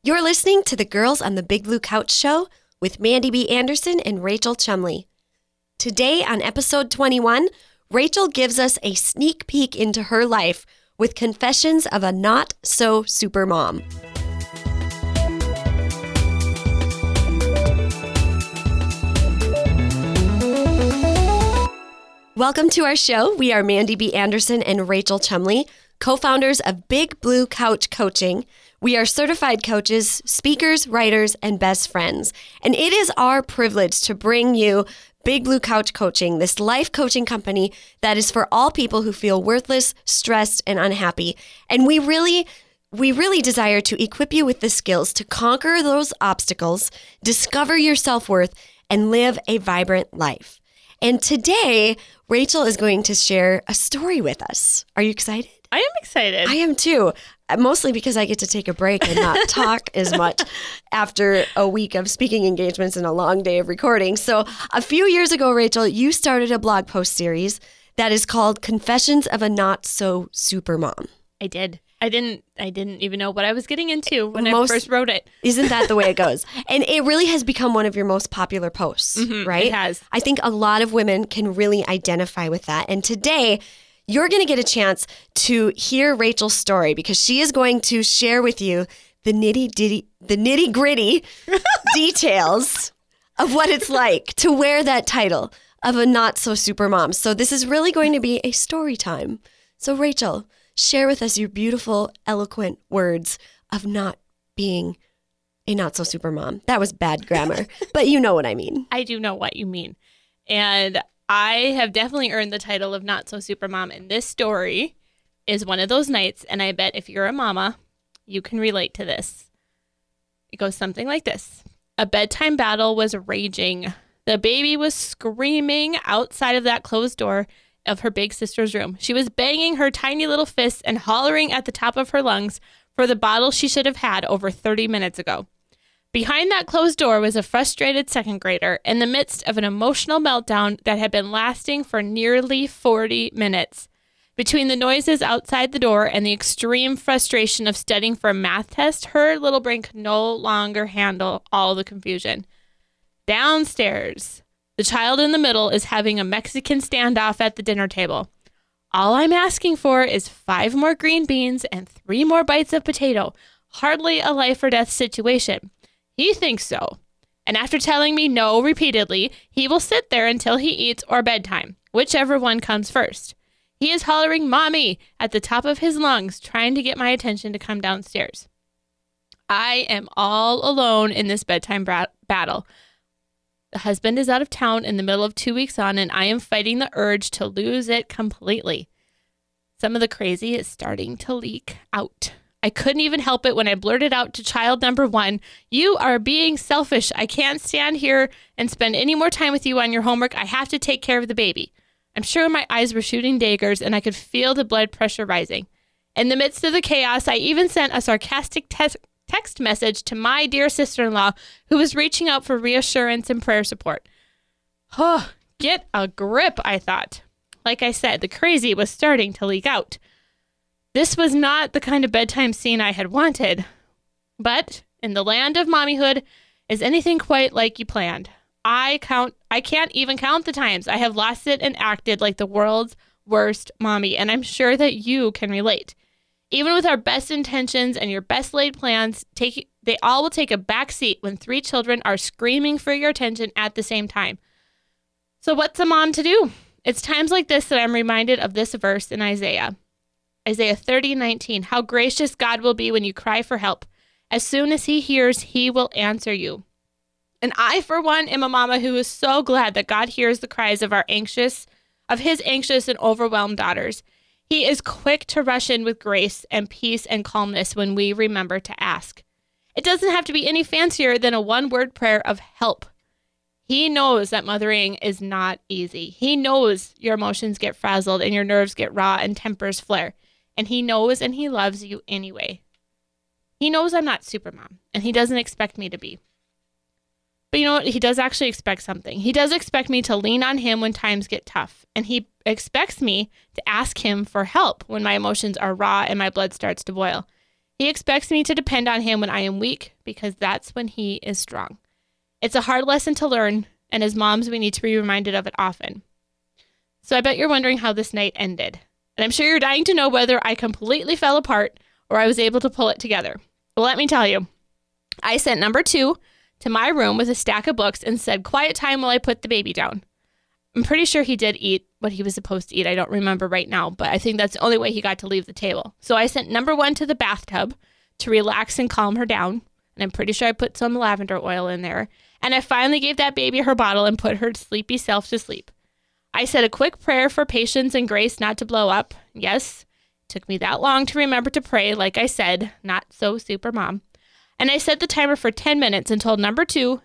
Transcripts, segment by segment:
You're listening to the Girls on the Big Blue Couch show with Mandy B. Anderson and Rachel Chumley. Today on episode 21, Rachel gives us a sneak peek into her life with confessions of a not-so-super mom. Welcome to our show. We are Mandy B. Anderson and Rachel Chumley, co-founders of Big Blue Couch Coaching. We are certified coaches, speakers, writers, and best friends. And it is our privilege to bring you Big Blue Couch Coaching, this life coaching company that is for all people who feel worthless, stressed, and unhappy. And we really desire to equip you with the skills to conquer those obstacles, discover your self-worth, and live a vibrant life. And today, Rachel is going to share a story with us. Are you excited? I am excited. I am too. Mostly because I get to take a break and not talk as much after a week of speaking engagements and a long day of recording. So a few years ago, Rachel, you started a blog post series that is called Confessions of a Not-So-Super Mom. I did. I didn't even know what I was getting into when I first wrote it. Isn't that the way it goes? And it really has become one of your most popular posts, right? It has. I think a lot of women can really identify with that. And today, you're going to get a chance to hear Rachel's story because she is going to share with you the nitty-gritty details of what it's like to wear that title of a not-so-super mom. So this is really going to be a story time. So Rachel, share with us your beautiful, eloquent words of not being a not-so-super mom. That was bad grammar, but you know what I mean. I do know what you mean. And I have definitely earned the title of Not So Super Mom, and this story is one of those nights, and I bet if you're a mama, you can relate to this. It goes something like this. A bedtime battle was raging. The baby was screaming outside of that closed door of her big sister's room. She was banging her tiny little fists and hollering at the top of her lungs for the bottle she should have had over 30 minutes ago. Behind that closed door was a frustrated second grader in the midst of an emotional meltdown that had been lasting for nearly 40 minutes. Between the noises outside the door and the extreme frustration of studying for a math test, her little brain could no longer handle all the confusion. Downstairs, the child in the middle is having a Mexican standoff at the dinner table. All I'm asking for is 5 more green beans and 3 more bites of potato. Hardly a life or death situation. He thinks so. And after telling me no repeatedly, he will sit there until he eats or bedtime, whichever one comes first. He is hollering "Mommy" at the top of his lungs, trying to get my attention to come downstairs. I am all alone in this bedtime battle. The husband is out of town in the middle of 2 weeks on, and I am fighting the urge to lose it completely. Some of the crazy is starting to leak out. I couldn't even help it when I blurted out to child number 1, "You are being selfish. I can't stand here and spend any more time with you on your homework. I have to take care of the baby." I'm sure my eyes were shooting daggers and I could feel the blood pressure rising. In the midst of the chaos, I even sent a sarcastic text message to my dear sister-in-law who was reaching out for reassurance and prayer support. Oh, get a grip, I thought. Like I said, the crazy was starting to leak out. This was not the kind of bedtime scene I had wanted. But in the land of mommyhood, is anything quite like you planned? I can't even count the times I have lost it and acted like the world's worst mommy, and I'm sure that you can relate. Even with our best intentions and your best laid plans, they all will take a back seat when 3 children are screaming for your attention at the same time. So what's a mom to do? It's times like this that I'm reminded of this verse in Isaiah 30:19, how gracious God will be when you cry for help. As soon as he hears, he will answer you. And I, for one, am a mama who is so glad that God hears the cries of his anxious and overwhelmed daughters. He is quick to rush in with grace and peace and calmness when we remember to ask. It doesn't have to be any fancier than a one-word prayer of help. He knows that mothering is not easy. He knows your emotions get frazzled and your nerves get raw and tempers flare. And he knows and he loves you anyway. He knows I'm not super mom, and he doesn't expect me to be. But you know what? He does actually expect something. He does expect me to lean on him when times get tough. And he expects me to ask him for help when my emotions are raw and my blood starts to boil. He expects me to depend on him when I am weak because that's when he is strong. It's a hard lesson to learn, and as moms, we need to be reminded of it often. So I bet you're wondering how this night ended. And I'm sure you're dying to know whether I completely fell apart or I was able to pull it together. Well, let me tell you. I sent number 2 to my room with a stack of books and said, quiet time while I put the baby down. I'm pretty sure he did eat what he was supposed to eat. I don't remember right now, but I think that's the only way he got to leave the table. So I sent number 1 to the bathtub to relax and calm her down. And I'm pretty sure I put some lavender oil in there. And I finally gave that baby her bottle and put her sleepy self to sleep. I said a quick prayer for patience and grace not to blow up. Yes, it took me that long to remember to pray, like I said, not so super mom. And I set the timer for 10 minutes and told number 1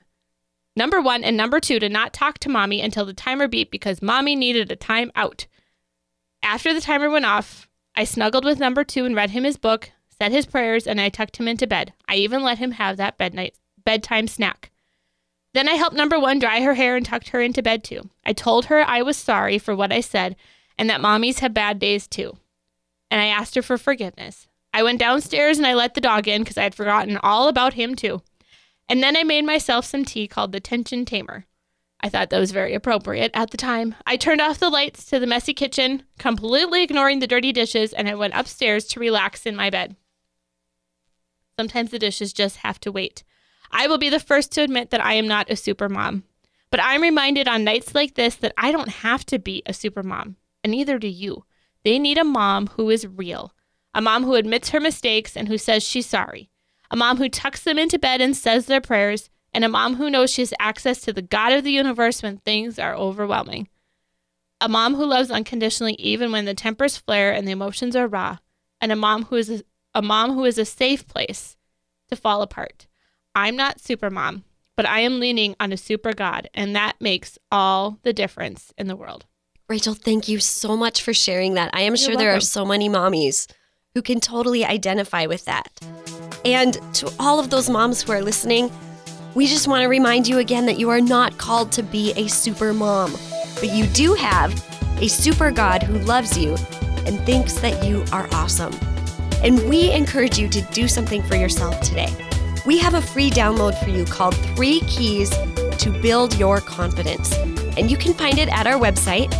and number 2 to not talk to mommy until the timer beeped because mommy needed a time out. After the timer went off, I snuggled with number 2 and read him his book, said his prayers, and I tucked him into bed. I even let him have that bedtime snack. Then I helped number 1 dry her hair and tucked her into bed too. I told her I was sorry for what I said and that mommies have bad days too. And I asked her for forgiveness. I went downstairs and I let the dog in because I had forgotten all about him too. And then I made myself some tea called the Tension Tamer. I thought that was very appropriate at the time. I turned off the lights to the messy kitchen, completely ignoring the dirty dishes, and I went upstairs to relax in my bed. Sometimes the dishes just have to wait. I will be the first to admit that I am not a super mom. But I'm reminded on nights like this that I don't have to be a super mom, and neither do you. They need a mom who is real. A mom who admits her mistakes and who says she's sorry. A mom who tucks them into bed and says their prayers. And a mom who knows she has access to the God of the universe when things are overwhelming. A mom who loves unconditionally even when the tempers flare and the emotions are raw. And a mom who is a safe place to fall apart. I'm not super mom, but I am leaning on a super God, and that makes all the difference in the world. Rachel, thank you so much for sharing that. I am sure there are so many mommies who can totally identify with that. And to all of those moms who are listening, we just want to remind you again that you are not called to be a super mom, but you do have a super God who loves you and thinks that you are awesome. And we encourage you to do something for yourself today. We have a free download for you called 3 Keys to Build Your Confidence. And you can find it at our website,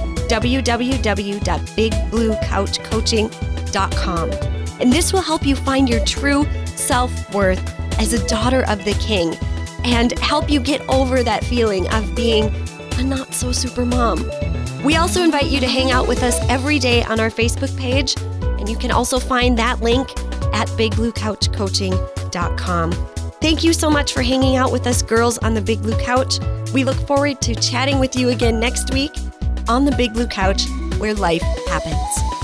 www.bigbluecouchcoaching.com. And this will help you find your true self-worth as a daughter of the King and help you get over that feeling of being a not-so-super mom. We also invite you to hang out with us every day on our Facebook page, and you can also find that link at bigbluecouchcoaching.com. Thank you so much for hanging out with us girls on the Big Blue Couch. We look forward to chatting with you again next week on the Big Blue Couch, where life happens.